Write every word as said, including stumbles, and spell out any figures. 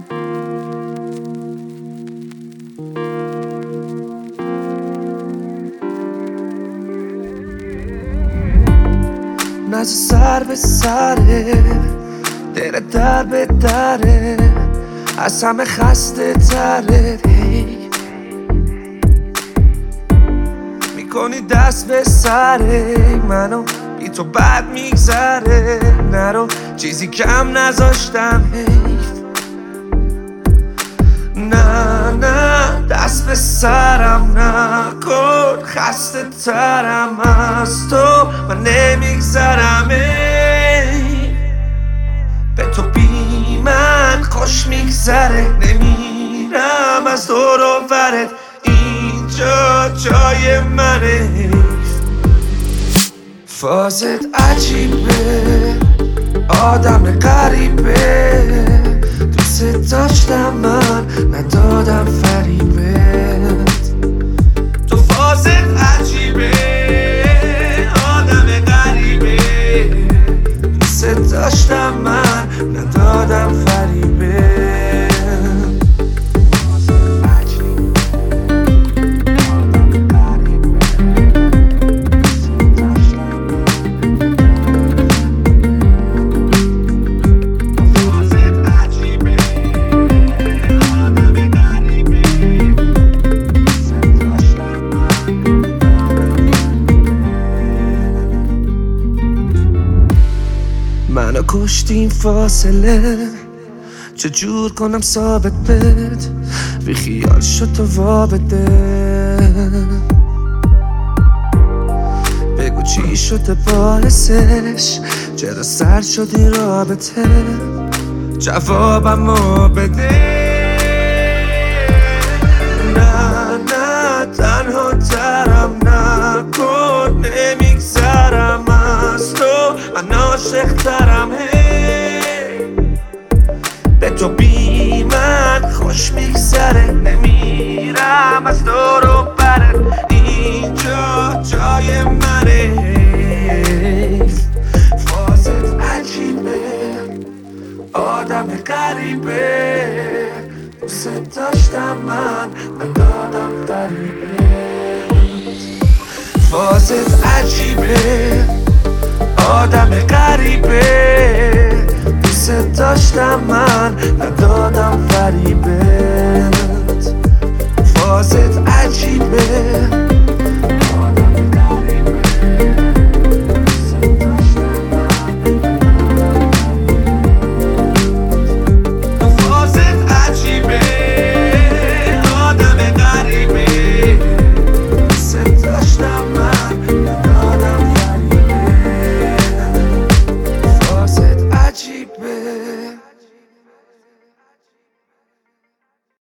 نزد سر به سره، دل در به دره، از همه خسته تره. میکنی دست به سره منو، بی تو بد میگذره. نرو چیزی کم نذاشتم حیف. نه نه دست به سرم نکن، خسته ترم از تو من نمیگذرم. به تو بی من خوش میگذره، نمیرم از دور و برت، اینجا جای منه. فازت عجیبه، آدم غریبه، دوست داشتم من ندادم فریبت. تو فازت عجیبه، آدم غریبه، دوست داشتم من ندادم فریبت. منو کشتیم فاصله، چجور کنم ثابت بد، بی خیال شد تو وابده. بگو چی شده باعثش، چرا سر شد این رابطه، جوابمو بده. نه نه تنها ترم نکن، نمیگذرم از تو من عاشق ترم. به تو بی من خوش میگذره، نمیرم از دور و برت، اینجا جای منه. فازت عجیبه، آدم غریبه، دوست داشتم من ندادم فریبت. فازت عجیبه، آدم غریبه، دوست داشتم من